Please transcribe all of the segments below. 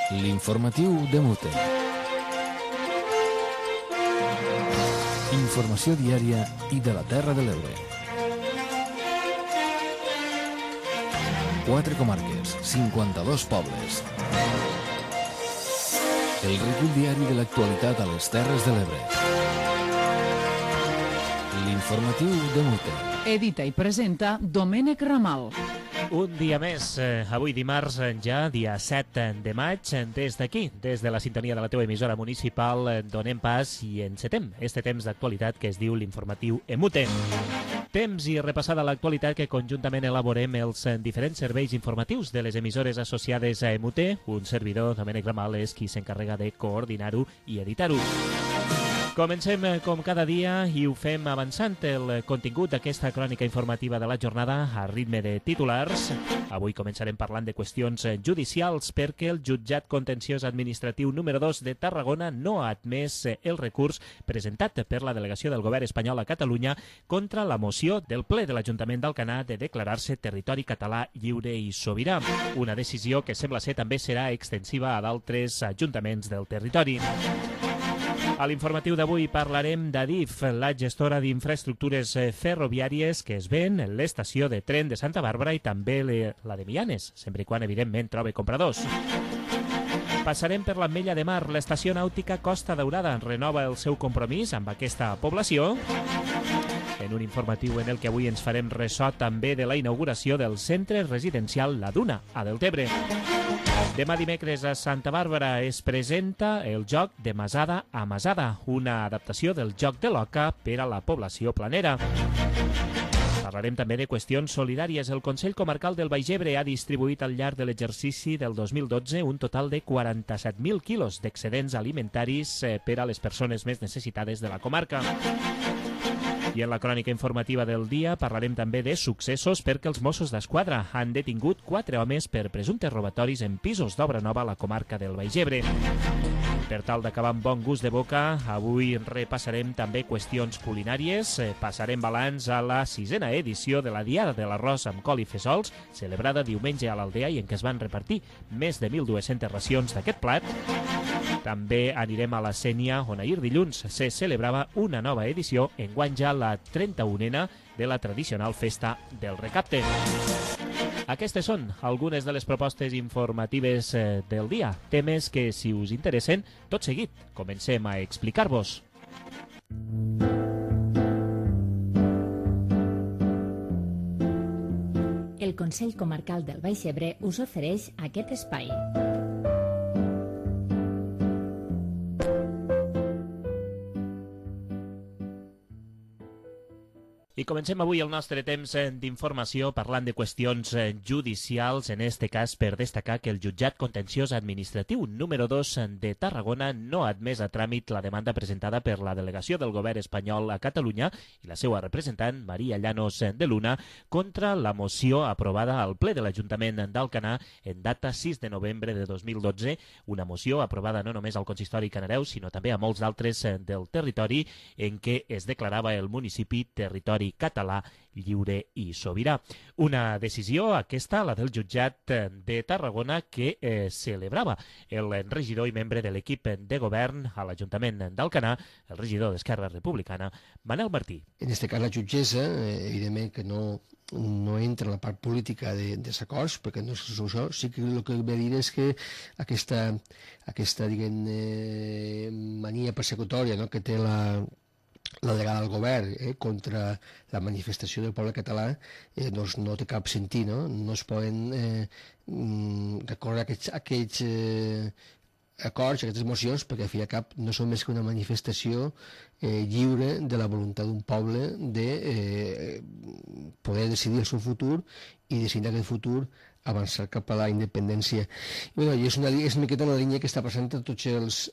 L'informatiu de Mute. Informació diària i de la Terra de l'Ebre. 4 comarques, 52 pobles. El recull diari de l'actualitat a les Terres de l'Ebre. L'informatiu de Mute. Edita i presenta Domènec Ramal. Un dia més, avui dimarts, ja dia 7 de maig, des d'aquí, des de la sintonia de la teva emissora municipal, donem pas i encetem este temps d'actualitat que es diu l'informatiu EMUTE. Temps i repassada l'actualitat que conjuntament elaborem els diferents serveis informatius de les emissores associades a EMUTE. Un servidor, Domènec Ramal, és qui s'encarrega de coordinar-ho i editar-ho. Comencem com cada dia i ho fem avançant el contingut d'aquesta crònica informativa de la jornada a ritme de titulars. Avui començarem parlant de qüestions judicials perquè el jutjat contenciós administratiu número 2 de Tarragona no ha admès el recurs presentat per la delegació del govern espanyol a Catalunya contra la moció del ple de l'Ajuntament d'Alcanar de declarar-se territori català lliure i sobirà. Una decisió que sembla ser també serà extensiva a d'altres ajuntaments del territori. A l'informatiu d'avui parlarem d'Adif, la gestora d'infraestructures ferroviàries que es ven l'estació de tren de Santa Bàrbara i també la de Mianes, sempre i quan, evidentment, trobe compradors. Passarem per l'Ametlla de Mar. L'estació nàutica Costa Daurada renova el seu compromís amb aquesta població. En un informatiu en el que avui ens farem ressò també de la inauguració del centre residencial La Duna, a Deltebre. Demà dimecres a Santa Bàrbara es presenta el joc de Masada a Masada, una adaptació del joc de l'Oca per a la població planera. Parlarem també de qüestions solidàries. El Consell Comarcal del Baix Ebre ha distribuït al llarg de l'exercici del 2012 un total de 47.000 quilos d'excedents alimentaris per a les persones més necessitades de la comarca. I en la crònica informativa del dia parlarem també de successos perquè els Mossos d'Esquadra han detingut 4 homes per presumptes robatoris en pisos d'obra nova a la comarca del Baix Ebre. Per tal d'acabar amb bon gust de boca, avui repassarem també qüestions culinàries. Passarem balanç a la 6a edició de la Diada de l'Arròs amb col i fesols, celebrada diumenge a l'Aldea i en què es van repartir més de 1.200 racions d'aquest plat. També anirem a la Sénia, on ahir dilluns se celebrava una nova edició, enguany ja la 31a de la tradicional festa del Recapte. Aquestes són algunes de les propostes informatives del dia, temes que, si us interessen, tot seguit comencem a explicar-vos. El Consell Comarcal del Baix Ebre us ofereix aquest espai. I comencem avui el nostre temps d'informació parlant de qüestions judicials, en este cas per destacar que el jutjat contenciós administratiu número 2 de Tarragona no ha admès a tràmit la demanda presentada per la delegació del govern espanyol a Catalunya i la seva representant, Maria Llanos de Luna, contra la moció aprovada al ple de l'Ajuntament d'Alcanar en data 6 de novembre de 2012, una moció aprovada no només al consistori canareu, sinó també a molts d'altres del territori, en què es declarava el municipi territori català, lliure i sobirà. Una decisió aquesta, la del jutjat de Tarragona, que celebrava el regidor i membre de l'equip de govern a l'Ajuntament d'Alcanar, el regidor d'Esquerra Republicana, Manel Martí. En aquest cas la jutgessa, evidentment que no entra en la part política de s'acords, perquè no és això. Sí que el que ve a dir és que aquesta mania persecutòria, no?, que té la delegada del govern contra la manifestació del poble català doncs no té cap sentit, no? No es poden recórrer aquests acords, aquestes mocions, perquè al fi i al cap no són més que una manifestació lliure de la voluntat d'un poble de poder decidir el seu futur i decidir aquest futur avançar cap a la independència. I és una miqueta una línia que està passant a totes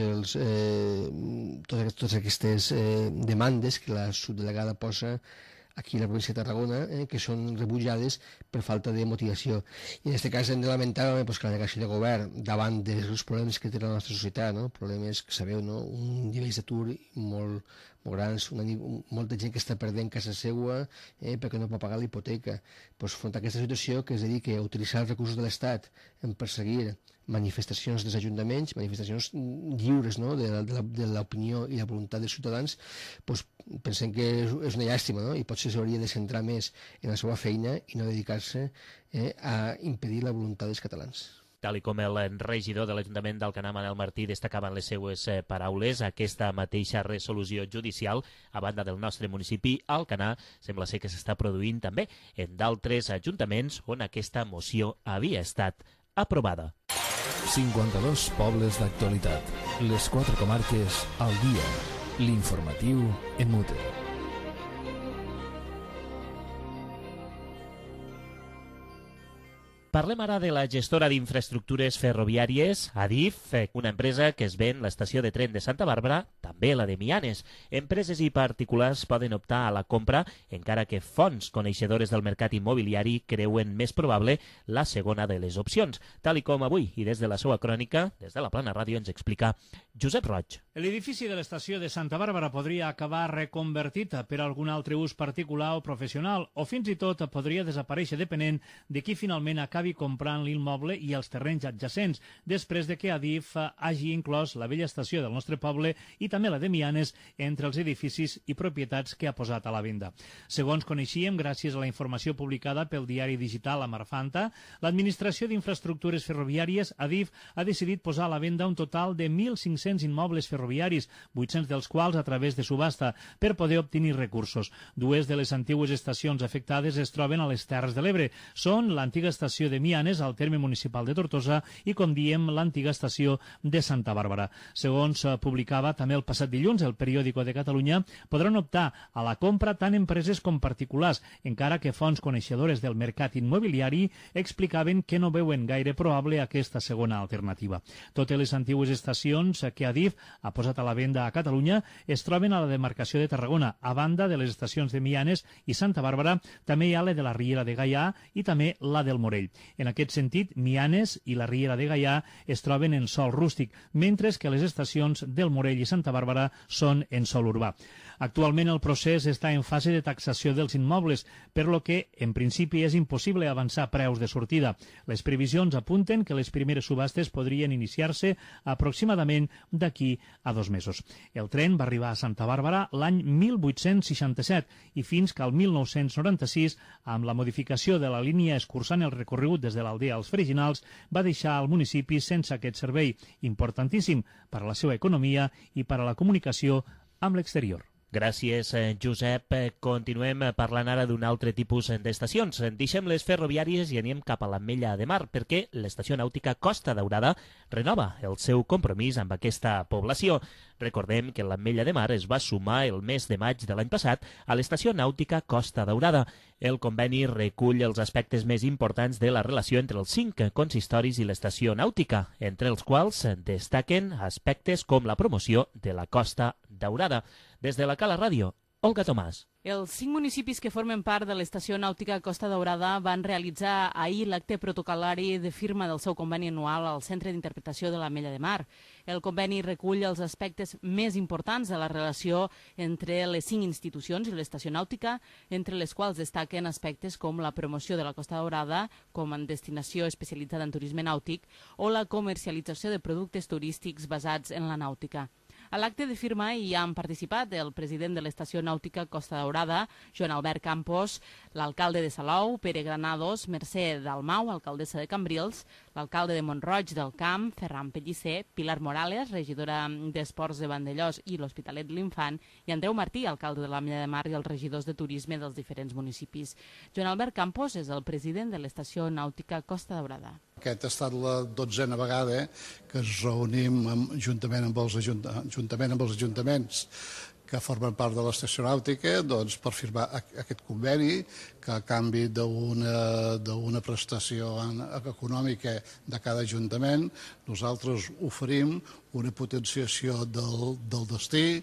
aquestes demandes que la subdelegada posa aquí a la província de Tarragona, que són rebutjades per falta de motivació. I en aquest cas hem de lamentar que la delegació de govern, davant dels problemes que té la nostra societat, problemes que sabeu, un nivell d'atur molt, molt grans, molta gent que està perdent casa seva perquè no pot pagar la hipoteca. Front a aquesta situació, que es dedica a utilitzar els recursos de l'Estat en perseguir manifestacions dels ajuntaments, manifestacions lliures, no?, de l'opinió i la voluntat dels ciutadans, pensem que és una llàstima, no?, i potser s'hauria de centrar més en la seva feina i no dedicar-se a impedir la voluntat dels catalans. Tal com el regidor de l'Ajuntament d'Alcanar, Manel Martí, destacava en les seues paraules, aquesta mateixa resolució judicial, a banda del nostre municipi, Alcanar, sembla ser que s'està produint també en d'altres ajuntaments on aquesta moció havia estat aprovada. 52 pobles d'actualitat. Les 4 comarques al dia. L'informatiu en Mute. Parlem ara de la gestora d'infraestructures ferroviàries, Adif, una empresa que es ven l'estació de tren de Santa Bàrbara, també la de Mianes. Empreses i particulars poden optar a la compra, encara que fonts coneixedores del mercat immobiliari creuen més probable la segona de les opcions. Tal com avui, i des de la seva crònica, des de la Plana Ràdio, ens explica Josep Roig. L'edifici de l'estació de Santa Bàrbara podria acabar reconvertit per a algun altre ús particular o professional, o fins i tot podria desaparèixer depenent de qui finalment acabi comprant l'immoble i els terrenys adjacents, després de que Adif hagi inclòs la vella estació del nostre poble i també la de Mianes entre els edificis i propietats que ha posat a la venda. Segons coneixíem, gràcies a la informació publicada pel diari digital Amarfanta, l'Administració d'Infraestructures Ferroviàries, Adif, ha decidit posar a la venda un total de 1.500 immobles ferroviaris, 800 dels quals a través de subhasta, per poder obtenir recursos. Dues de les antigues estacions afectades es troben a les Terres de l'Ebre. Són l'antiga estació de Mianes, al terme municipal de Tortosa, i, com diem, l'antiga estació de Santa Bàrbara. Segons publicava també el passat dilluns el Periòdico de Catalunya, podran optar a la compra tant empreses com particulars, encara que fonts coneixedores del mercat immobiliari explicaven que no veuen gaire probable aquesta segona alternativa. Totes les antigues estacions que Adif ha posat a la venda a Catalunya es troben a la demarcació de Tarragona. A banda de les estacions de Mianes i Santa Bàrbara, també hi ha la de la Riera de Gaià i també la del Morell. En aquest sentit, Mianes i la Riera de Gaià es troben en sòl rústic, mentre que les estacions del Morell i Santa Bàrbara són en sòl urbà. Actualment el procés està en fase de taxació dels immobles, per lo que, en principi, és impossible avançar preus de sortida. Les previsions apunten que les primeres subhastes podrien iniciar-se aproximadament d'aquí a 2 mesos. El tren va arribar a Santa Bàrbara l'any 1867 i fins que al 1996, amb la modificació de la línia escurçant el recorregut des de l'Aldea als Freginals, va deixar el municipi sense aquest servei, importantíssim per a la seva economia i per a la comunicació amb l'exterior. Gràcies, Josep. Continuem parlant ara d'un altre tipus d'estacions. Deixem les ferroviàries i anem cap a l'Ametlla de Mar, perquè l'estació nàutica Costa Daurada renova el seu compromís amb aquesta població. Recordem que l'Ametlla de Mar es va sumar el mes de maig de l'any passat a l'estació nàutica Costa Daurada. El conveni recull els aspectes més importants de la relació entre els 5 consistoris i l'estació nàutica, entre els quals destaquen aspectes com la promoció de la Costa Daurada. Des de la Cala Ràdio, Olga Tomàs. Els 5 municipis que formen part de l'estació nàutica Costa Daurada van realitzar ahir l'acte protocol·lari de firma del seu conveni anual al Centre d'Interpretació de l'Ametlla de Mar. El conveni recull els aspectes més importants de la relació entre les 5 institucions i l'estació nàutica, entre les quals destaquen aspectes com la promoció de la Costa Daurada com a destinació especialitzada en turisme nàutic o la comercialització de productes turístics basats en la nàutica. A l'acte de firma hi han participat el president de l'estació nàutica Costa Daurada, Joan Albert Campos, l'alcalde de Salou, Pere Granados, Mercè Dalmau, alcaldessa de Cambrils, l'alcalde de Mont-roig del Camp, Ferran Pellicer, Pilar Morales, regidora d'Esports de Vandellós i l'Hospitalet de l'Infant, i Andreu Martí, alcalde de l'Ametlla de Mar, i els regidors de turisme dels diferents municipis. Joan Albert Campos és el president de l'estació nàutica Costa Daurada. Aquesta ha estat la 12a vegada que ens reunim juntament amb els ajuntaments que formen part de l'estació nàutica per firmar aquest conveni que a canvi d'una prestació econòmica de cada ajuntament nosaltres oferim una potenciació del destí,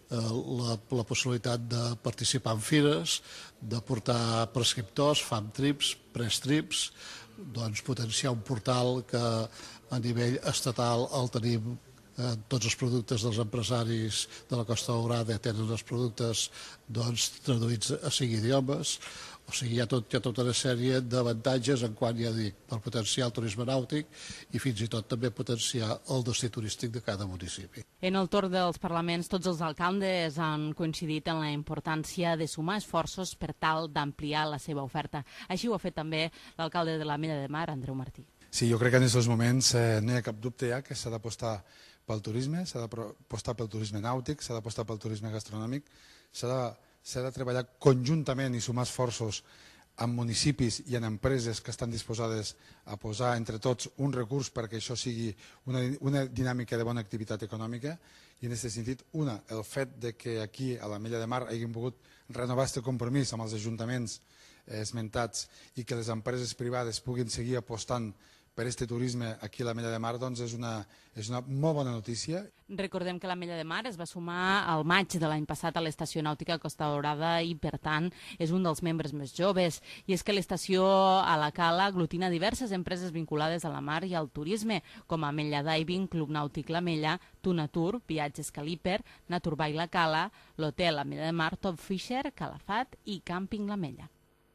la possibilitat de participar en fires, de portar prescriptors, fam trips, press trips, potenciar un portal que a nivell estatal el tenim tots els productes dels empresaris de la Costa Daurada tenen els productes traduïts a 5 idiomes. O sigui, hi ha tota una sèrie d'avantatges en quant, ja dic, per potenciar el turisme nàutic i fins i tot també potenciar el destí turístic de cada municipi. En el torn dels parlaments, tots els alcaldes han coincidit en la importància de sumar esforços per tal d'ampliar la seva oferta. Així ho ha fet també l'alcalde de l'Ametlla de Mar, Andreu Martí. Sí, jo crec que en aquests moments no hi ha cap dubte ja que s'ha d'apostar pel turisme, s'ha d'apostar pel turisme nàutic, s'ha d'apostar pel turisme gastronòmic, s'ha de treballar conjuntament i sumar esforços amb municipis i en empreses que estan disposades a posar entre tots un recurs perquè això sigui una dinàmica de bona activitat econòmica i en aquest sentit, el fet de que aquí a l'Ametlla de Mar hàgim pogut renovar aquest compromís amb els ajuntaments esmentats i que les empreses privades puguin seguir apostant per aquest turisme aquí a l'Ametlla de Mar, doncs és una molt bona notícia. Recordem que l'Ametlla de Mar es va sumar al maig de l'any passat a l'estació nàutica Costa Daurada i, per tant, és un dels membres més joves. I és que l'estació a la Cala aglutina diverses empreses vinculades a la mar i al turisme, com Ametlla Diving, Club Nàutic l'Ametlla, Tunatur, Viatges Caliper, Naturbay la Cala, l'Hotel Ametlla de Mar, Top Fisher, Calafat i Càmping l'Ametlla.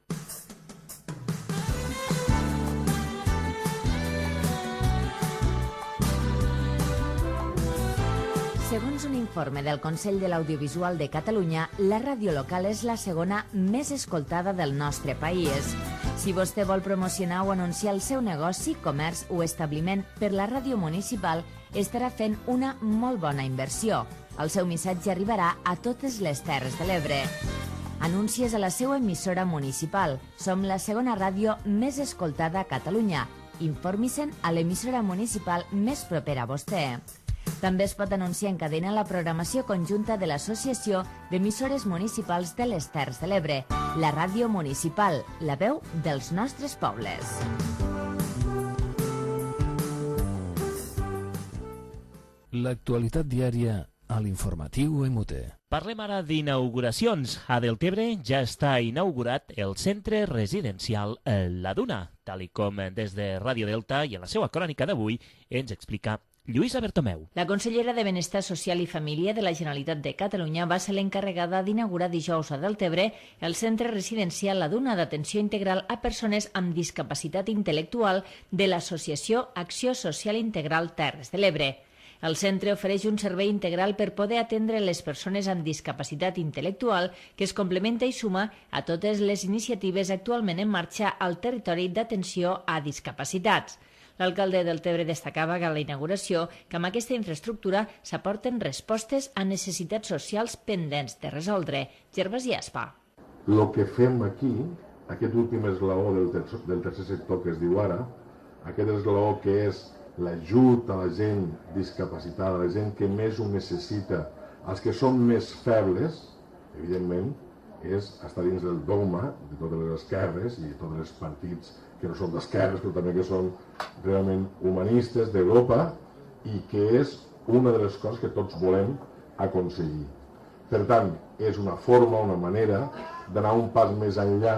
Segons un informe del Consell de l'Audiovisual de Catalunya, la ràdio local és la segona més escoltada del nostre país. Si vostè vol promocionar o anunciar el seu negoci, comerç o establiment per la ràdio municipal, estarà fent una molt bona inversió. El seu missatge arribarà a totes les Terres de l'Ebre. Anuncies a la seva emissora municipal. Som la segona ràdio més escoltada a Catalunya. Informi-se'n a l'emissora municipal més propera a vostè. També es pot anunciar en cadena la programació conjunta de l'Associació d'Emissores Municipals de les Terres de l'Ebre, la ràdio municipal, la veu dels nostres pobles. L'actualitat diària a l'informatiu MUT. Parlem ara d'inauguracions. A Deltebre ja està inaugurat el centre residencial La Duna, tal com des de Ràdio Delta i en la seva crònica d'avui ens explica Lluïsa Bertomeu. La consellera de Benestar Social i Família de la Generalitat de Catalunya va ser l'encarregada d'inaugurar dijous a Deltebre el centre residencial La Duna d'atenció integral a persones amb discapacitat intel·lectual de l'Associació Acció Social Integral Terres de l'Ebre. El centre ofereix un servei integral per poder atendre les persones amb discapacitat intel·lectual que es complementa i suma a totes les iniciatives actualment en marxa al territori d'atenció a discapacitats. L'alcalde de Deltebre destacava a la inauguració que amb aquesta infraestructura s'aporten respostes a necessitats socials pendents de resoldre. Gervasi Aspa. El que fem aquí, aquest últim esglaó del tercer sector que es diu ara, aquest esglaó que és l'ajut a la gent discapacitada, a la gent que més ho necessita, els que són més febles, evidentment, és estar dins del dogma de totes les esquerres i tots els partits que no són d'esquerres, però també que són realment humanistes d'Europa i que és una de les coses que tots volem aconseguir. Per tant, és una forma, una manera d'anar un pas més enllà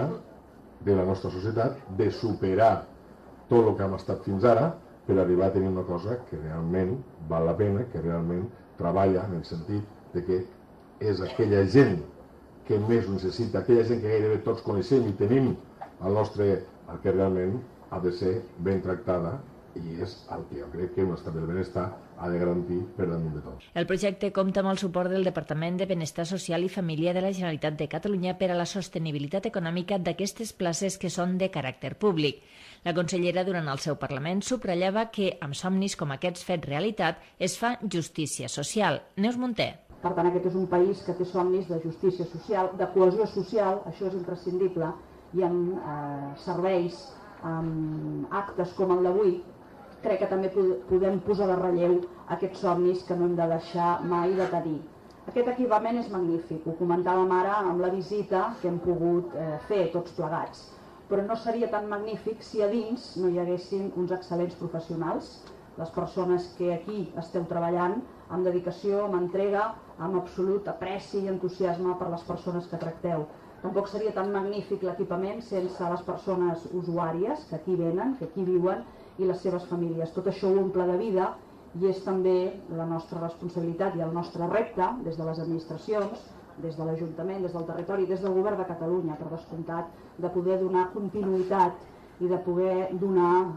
de la nostra societat, de superar tot el que hem estat fins ara per arribar a tenir una cosa que realment val la pena, que realment treballa en el sentit de que és aquella gent que més ho necessita, aquella gent que gairebé tots coneixem i tenim al nostre, el que realment ha de ser ben tractada i és el que jo crec que un estat del benestar ha de garantir per damunt de tots. El projecte compta amb el suport del Departament de Benestar Social i Família de la Generalitat de Catalunya per a la sostenibilitat econòmica d'aquestes places que són de caràcter públic. La consellera, durant el seu Parlament, subratllava que, amb somnis com aquests fets realitat, es fa justícia social. Neus Munté. Per tant, aquest és un país que té somnis de justícia social, de cohesió social, això és imprescindible, i en serveis, actes com el d'avui, crec que també podem posar de relleu aquests somnis que no hem de deixar mai de tenir. Aquest equipament és magnífic, ho comentàvem ara amb la visita que hem pogut fer tots plegats, però no seria tan magnífic si a dins no hi haguessin uns excel·lents professionals, les persones que aquí esteu treballant amb dedicació, amb entrega, amb absolut apreci i entusiasme per les persones que tracteu. Tampoc seria tan magnífic l'equipament sense les persones usuàries que aquí venen, que aquí viuen, i les seves famílies. Tot això ho omple de vida i és també la nostra responsabilitat i el nostre repte des de les administracions, des de l'Ajuntament, des del territori, des del Govern de Catalunya, per descomptat, de poder donar continuïtat i de poder donar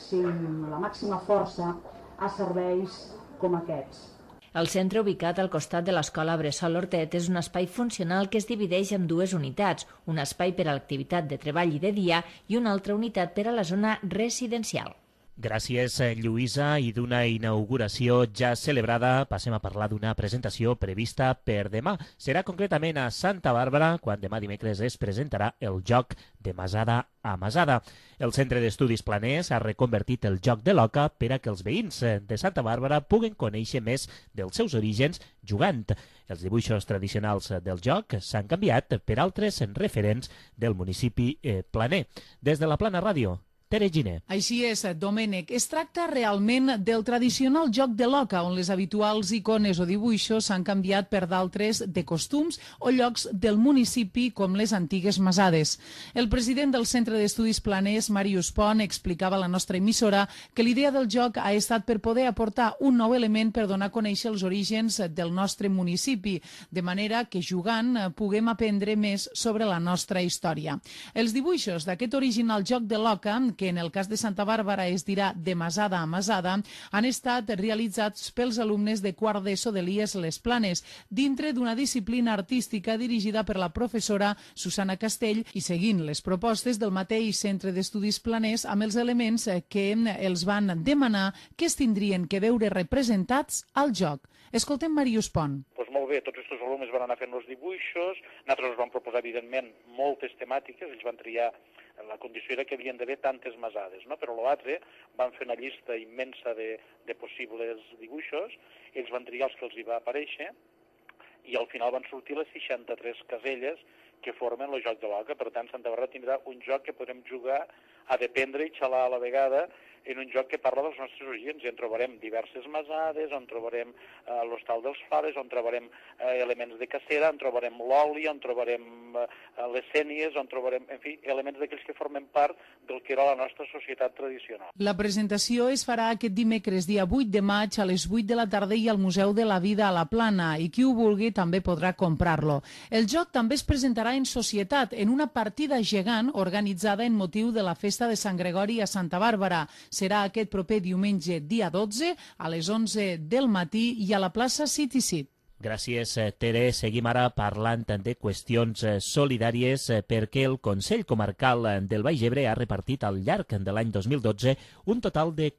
la màxima força a serveis com aquests. El centre ubicat al costat de l'Escola Bressol Hortet és un espai funcional que es divideix en dues unitats, un espai per a l'activitat de treball i de dia i una altra unitat per a la zona residencial. Gràcies, Lluïsa, i d'una inauguració ja celebrada passem a parlar d'una presentació prevista per demà. Serà concretament a Santa Bàrbara, quan demà dimecres es presentarà el joc de Masada a Masada. El Centre d'Estudis Planers ha reconvertit el joc de l'oca per a que els veïns de Santa Bàrbara puguen conèixer més dels seus orígens jugant. Els dibuixos tradicionals del joc s'han canviat per altres referents del municipi planer. Des de la Plana Ràdio, Tere Giner. Així és, Domènec. Es tracta realment del tradicional joc de l'oca, on les habituals icones o dibuixos s'han canviat per d'altres de costums o llocs del municipi, com les antigues masades. El president del Centre d'Estudis Planers, Màrius Pont, explicava a la nostra emissora que l'idea del joc ha estat per poder aportar un nou element per donar a conèixer els orígens del nostre municipi, de manera que jugant puguem aprendre més sobre la nostra història. Els dibuixos d'aquest original joc de l'oca, que en el cas de Santa Bàrbara es dirà de Masada a Masada, han estat realitzats pels alumnes de quart d'ESO de l'IES Les Planes, dintre d'una disciplina artística dirigida per la professora Susana Castell i seguint les propostes del mateix Centre d'Estudis Planers amb els elements que els van demanar que es tindrien que veure representats al joc. Escoltem Màrius Pont. Doncs molt bé, tots aquests alumnes van anar fent els dibuixos, nosaltres els vam proposar, evidentment, moltes temàtiques, ells van triar, la condició era que havien d'haver tantes masades, no? Però l'altre van fer una llista immensa de possibles dibuixos, ells van triar els que els hi va aparèixer, i al final van sortir les 63 caselles que formen el joc de l'oca. Per tant, Santa Bàrbara tindrà un joc que podrem jugar a dependre i xalar a la vegada en un joc que parla dels nostres orígens. I en trobarem diverses masades, on trobarem l'hostal dels Faves, on trobarem elements de cacera, on trobarem l'oli, on trobarem les sènies, on trobarem, en fi, elements d'aquells que formen part del que era la nostra societat tradicional. La presentació es farà aquest dimecres, dia 8 de maig, a les 8 de la tarda i al Museu de la Vida a la Plana, i qui ho vulgui també podrà comprar-lo. El joc també es presentarà en societat, en una partida gegant organitzada en motiu de la Festa de Sant Gregori a Santa Bàrbara. Serà aquest proper diumenge, dia 12, a les 11 del matí i a la plaça City Seat. Gràcies, Tere. Seguim ara parlant de qüestions solidàries perquè el Consell Comarcal del Baix Ebre ha repartit al llarg de l'any 2012 un total de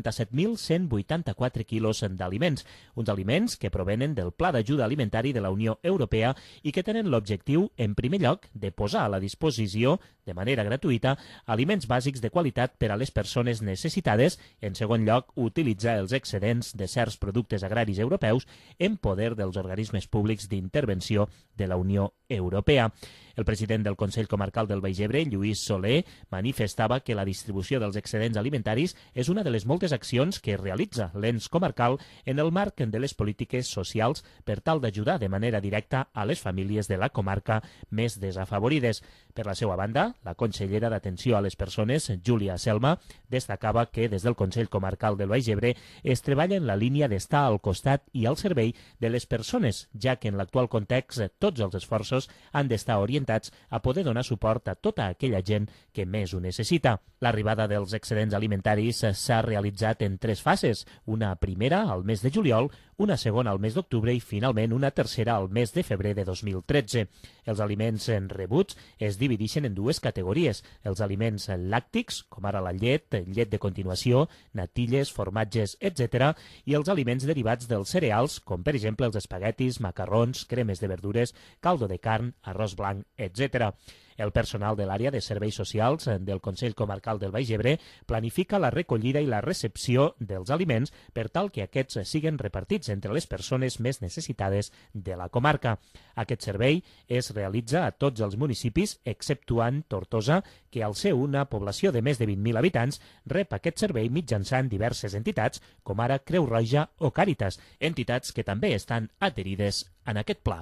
47.184 quilos d'aliments, uns aliments que provenen del Pla d'Ajuda Alimentari de la Unió Europea i que tenen l'objectiu, en primer lloc, de posar a la disposició de manera gratuïta aliments bàsics de qualitat per a les persones necessitades, en segon lloc, utilitzar els excedents de certs productes agraris europeus en poder dels organismes públics d'intervenció de la Unió Europea. El president del Consell Comarcal del Baix Ebre, Lluís Soler, manifestava que la distribució dels excedents alimentaris és una de les moltes accions que realitza l'ens comarcal en el marc de les polítiques socials per tal d'ajudar de manera directa a les famílies de la comarca més desafavorides. Per la seva banda, la consellera d'Atenció a les Persones, Júlia Selma, destacava que des del Consell Comarcal del Baix Ebre es treballa en la línia d'estar al costat i al servei de les persones, ja que en l'actual context tots els esforços han d'estar orientats a poder donar suport a tota aquella gent que més ho necessita. L'arribada dels excedents alimentaris s'ha realitzat en 3 fases, una primera al mes de juliol, una segona al mes d'octubre i finalment una tercera al mes de febrer de 2013. Els aliments rebuts es divideixen en 2 categories, els aliments làctics, com ara la llet de continuació, natilles, formatges, etc., i els aliments derivats dels cereals, com per exemple els espaguetis, macarrons, cremes de verdures, caldo de carn, arròs blanc, etc. El personal de l'àrea de serveis socials del Consell Comarcal del Baix Ebre planifica la recollida i la recepció dels aliments per tal que aquests siguen repartits entre les persones més necessitades de la comarca. Aquest servei es realitza a tots els municipis, exceptuant Tortosa, que al ser una població de més de 20.000 habitants rep aquest servei mitjançant diverses entitats, com ara Creu Roja o Càritas, entitats que també estan adherides en aquest pla.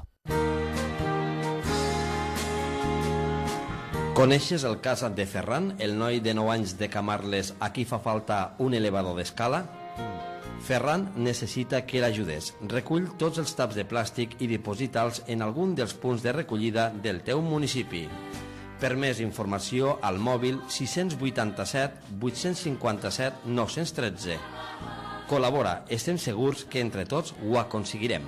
Coneixes el cas de Ferran, el noi de 9 anys de Camarles a qui fa falta un elevador d'escala? Ferran necessita que l'ajudes. Recull tots els taps de plàstic i diposita'ls en algun dels punts de recollida del teu municipi. Per més informació, al mòbil 687 857 913. Col·labora, estem segurs que entre tots ho aconseguirem.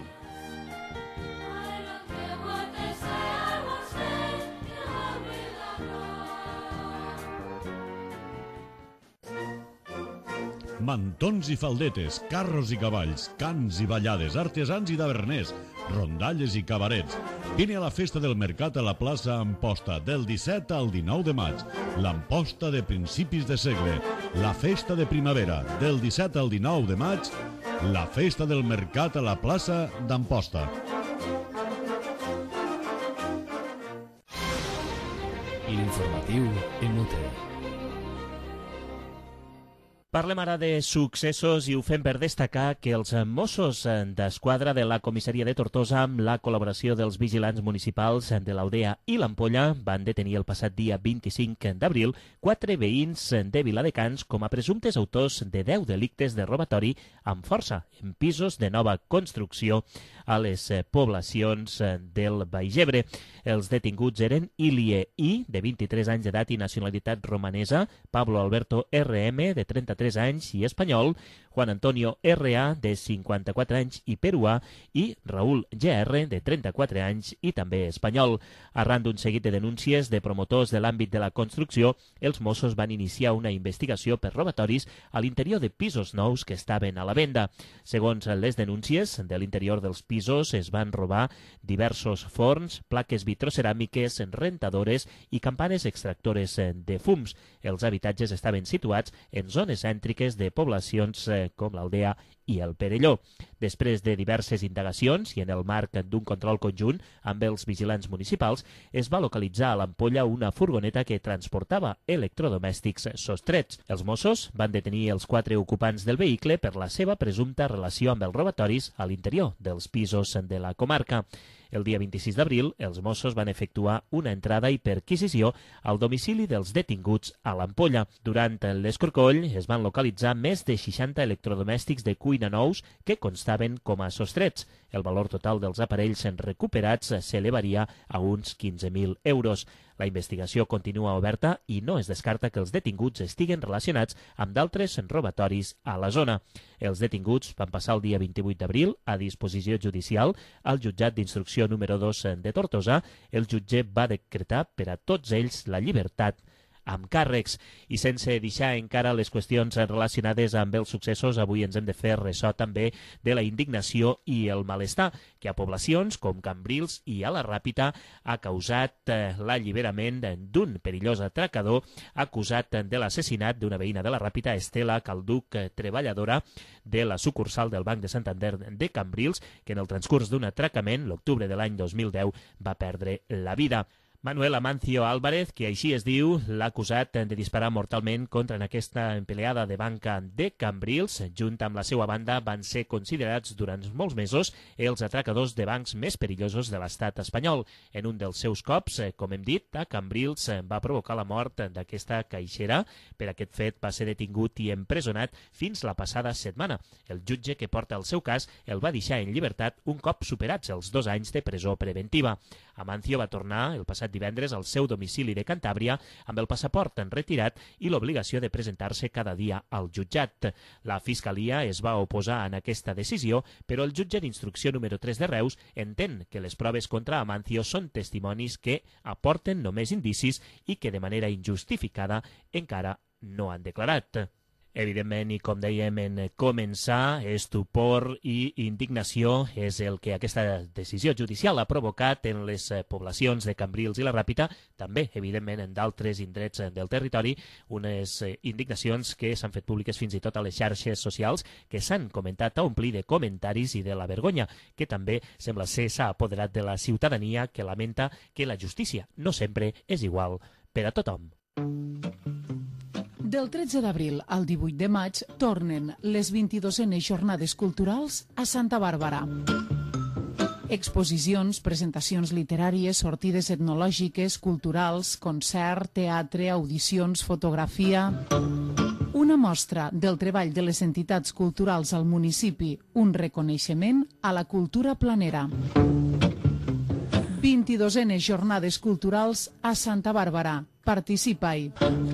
Mantons i faldetes, carros i cavalls, cants i ballades, artesans i taverners, rondalles i cabarets. Vine a la festa del mercat a la plaça Amposta del 17 al 19 de maig. L'Amposta de principis de segle. La festa de primavera del 17 al 19 de maig. La festa del mercat a la plaça d'Amposta. L'informatiu en UT. Parlem ara de successos i ho fem per destacar que els Mossos d'Esquadra de la comissaria de Tortosa, amb la col·laboració dels vigilants municipals de l'Aldea i l'Ampolla, van detenir el passat dia 25 d'abril 4 veïns de Viladecans com a presumptes autors de 10 delictes de robatori amb força en pisos de nova construcció a les poblacions del Baix Ebre. Els detinguts eren Ilie I, de 23 anys d'edat i nacionalitat romanesa, Pablo Alberto RM, de 33 anys i espanyol, Juan Antonio R.A., de 54 anys i peruà, i Raúl G.R., de 34 anys i també espanyol. Arran d'un seguit de denúncies de promotors de l'àmbit de la construcció, els Mossos van iniciar una investigació per robatoris a l'interior de pisos nous que estaven a la venda. Segons les denúncies, de l'interior dels pisos es van robar diversos forns, plaques vitroceràmiques, rentadores i campanes extractores de fums. Els habitatges estaven situats en zones cèntriques de poblacions com l'Aldea i el Perelló. Després de diverses indagacions i en el marc d'un control conjunt amb els vigilants municipals, es va localitzar a l'Ampolla una furgoneta que transportava electrodomèstics sostrets. Els Mossos van detenir els 4 ocupants del vehicle per la seva presumpta relació amb els robatoris a l'interior dels pisos de la comarca. El dia 26 d'abril, els Mossos van efectuar una entrada i perquisició al domicili dels detinguts a l'Ampolla. Durant l'escorcoll es van localitzar més de 60 electrodomèstics de cuina nous que constaven com a sostrets. El valor total dels aparells recuperats s'elevaria a uns 15.000 euros. La investigació continua oberta i no es descarta que els detinguts estiguen relacionats amb d'altres robatoris a la zona. Els detinguts van passar el dia 28 d'abril a disposició judicial al jutjat d'instrucció número 2 de Tortosa. El jutge va decretar per a tots ells la llibertat amb càrrecs. I sense deixar encara les qüestions relacionades amb els successos, avui ens hem de fer ressò també de la indignació i el malestar que a poblacions com Cambrils i a la Ràpita ha causat l'alliberament d'un perillós atracador acusat de l'assassinat d'una veïna de la Ràpita, Estela Calduc, treballadora de la sucursal del Banc de Santander de Cambrils, que en el transcurs d'un atracament, l'octubre de l'any 2010, va perdre la vida. Manuel Amancio Álvarez, que així es diu, l'ha acusat de disparar mortalment contra en aquesta empleada de banca de Cambrils. Junt amb la seva banda van ser considerats durant molts mesos els atracadors de bancs més perillosos de l'estat espanyol. En un dels seus cops, com hem dit, a Cambrils va provocar la mort d'aquesta caixera. Per aquest fet va ser detingut i empresonat fins la passada setmana. El jutge que porta el seu cas el va deixar en llibertat un cop superats els 2 anys de presó preventiva. Amancio va tornar el passat divendres al seu domicili de Cantàbria amb el passaport retirat i l'obligació de presentar-se cada dia al jutjat. La Fiscalia es va oposar en aquesta decisió, però el jutge d'instrucció número 3 de Reus entén que les proves contra Amancio són testimonis que aporten només indicis i que de manera injustificada encara no han declarat. Evidentment, i com dèiem en començar, estupor i indignació és el que aquesta decisió judicial ha provocat en les poblacions de Cambrils i la Ràpita, també, evidentment, en d'altres indrets del territori, unes indignacions que s'han fet públiques fins i tot a les xarxes socials, que s'han comentat a omplir de comentaris i de la vergonya, que també sembla ser s'ha apoderat de la ciutadania, que lamenta que la justícia no sempre és igual per a tothom. Del 13 d'abril al 18 de maig tornen les 22enes jornades culturals a Santa Bàrbara. Exposicions, presentacions literàries, sortides etnològiques, culturals, concert, teatre, audicions, fotografia... Una una mostra del treball de les entitats culturals al municipi, un reconeixement a la cultura planera. 22enes jornades culturals a Santa Bàrbara. Participa-hi.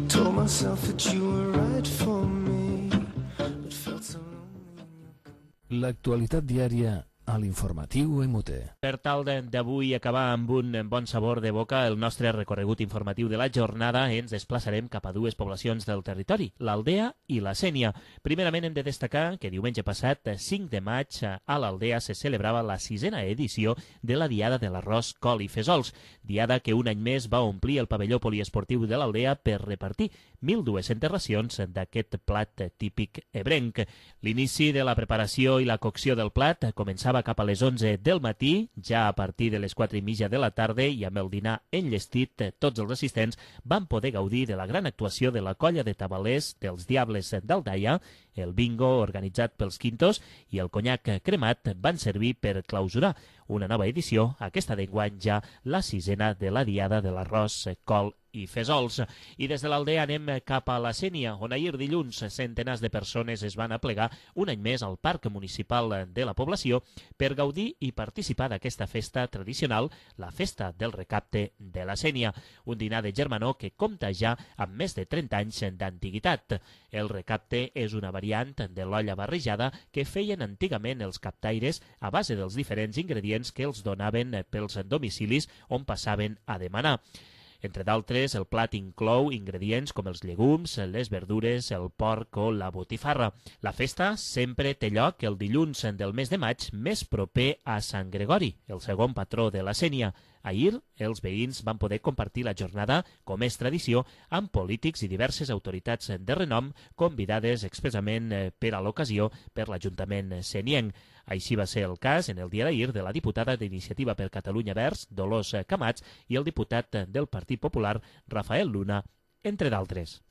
L'actualitat diària a l'informatiu MUTE. Per tal d'avui acabar amb un bon sabor de boca el nostre recorregut informatiu de la jornada, ens desplaçarem cap a dues poblacions del territori, l'Aldea i la Sénia. Primerament hem de destacar que diumenge passat, 5 de maig, a l'Aldea se celebrava la 6a edició de la Diada de l'Arròs, Col i Fesols, diada que un any més va omplir el pavelló poliesportiu de l'Aldea per repartir 1.200 racions d'aquest plat típic ebrenc. L'inici de la preparació i la cocció del plat començava cap a les 11 del matí, ja a partir de les 4:30 de la tarda, i amb el dinar enllestit, tots els assistents van poder gaudir de la gran actuació de la colla de tabalers dels Diables d'Aldaia, el bingo organitzat pels Quintos i el conyac cremat van servir per clausurar una nova edició, aquesta d'enguany ja la 6a de la Diada de l'Arròs, Col i Fesols. I des de l'Aldea anem cap a la Sénia, on ahir dilluns centenars de persones es van aplegar un any més al Parc Municipal de la població per gaudir i participar d'aquesta festa tradicional, la Festa del Recapte de la Sénia, un dinar de germanor que compta ja amb més de 30 anys d'antiguitat. El recapte és una variant de l'olla barrejada que feien antigament els captaires a base dels diferents ingredients que els donaven pels domicilis on passaven a demanar. Entre d'altres, el plat inclou ingredients com els llegums, les verdures, el porc o la botifarra. La festa sempre té lloc el dilluns del mes de maig més proper a Sant Gregori, el segon patró de la Sénia. Ahir, els veïns van poder compartir la jornada, com és tradició, amb polítics i diverses autoritats de renom convidades expressament per a l'ocasió per l'Ajuntament senienc. Així va ser el cas en el dia d'ahir de la diputada d'Iniciativa per Catalunya Verds, Dolors Camats, i el diputat del Partit Popular, Rafael Luna, entre d'altres.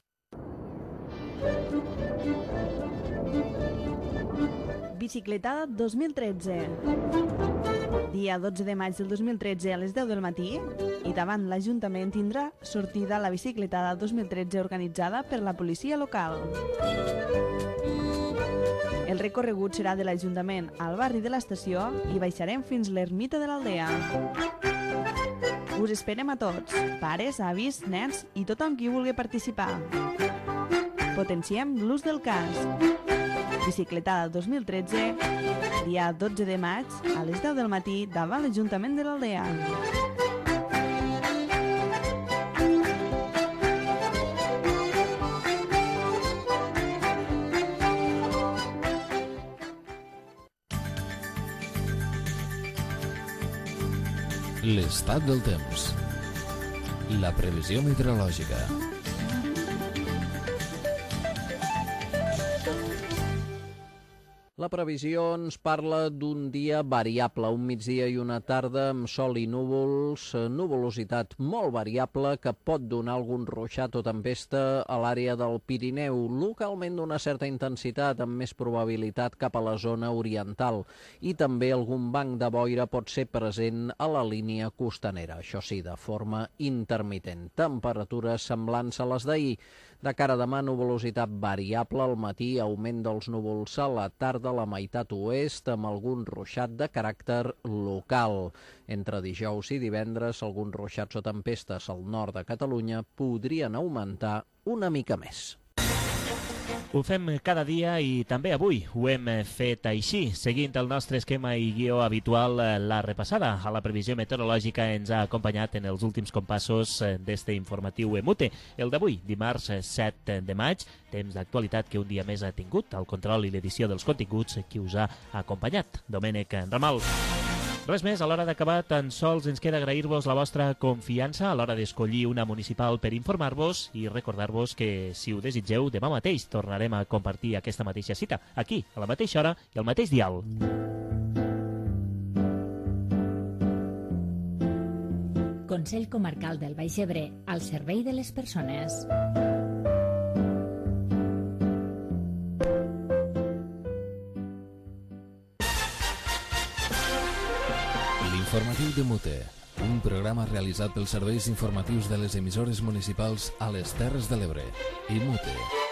Bicicletada 2013. Dia 12 de maig del 2013 a les 10 del matí i davant l'Ajuntament tindrà sortida la bicicletada 2013 organitzada per la policia local. El recorregut serà de l'Ajuntament al barri de l'Estació i baixarem fins l'Ermita de l'Aldea. Us esperem a tots, pares, avis, nens i tothom qui vulgui participar. Potenciem l'ús del casc. Bicicletada 2013, dia 12 de maig, a les 10 del matí, davant l'Ajuntament de l'Aldea. L'estat del temps. La previsió meteorològica. La previsió ens parla d'un dia variable, un migdia i una tarda amb sol i núvols, nuvolositat molt variable que pot donar algun ruixat o tempesta a l'àrea del Pirineu, localment d'una certa intensitat amb més probabilitat cap a la zona oriental, i també algun banc de boira pot ser present a la línia costanera, això sí, de forma intermitent. Temperatures semblants a les d'ahir. De cara a demà, nuvolositat variable al matí, augment dels núvols a la tarda a la meitat oest amb algun ruixat de caràcter local. Entre dijous i divendres, alguns ruixats o tempestes al nord de Catalunya podrien augmentar una mica més. Ho fem cada dia i també avui ho hem fet així, seguint el nostre esquema i guió habitual. La repassada a la previsió meteorològica ens ha acompanyat en els últims compassos d'este informatiu MUTE. El d'avui, dimarts 7 de maig, temps d'actualitat que un dia més ha tingut el control i l'edició dels continguts qui us ha acompanyat, Domènec Ramal. Res més, a l'hora d'acabar, tan sols ens queda agrair-vos la vostra confiança a l'hora d'escollir una municipal per informar-vos i recordar-vos que, si ho desitgeu, demà mateix tornarem a compartir aquesta mateixa cita, aquí, a la mateixa hora i al mateix dial. Consell Comarcal del Baix Ebre, al servei de les persones. Informatiu de MUTE, un programa realitzat pels serveis informatius de les emissores municipals a les Terres de l'Ebre i MUTE.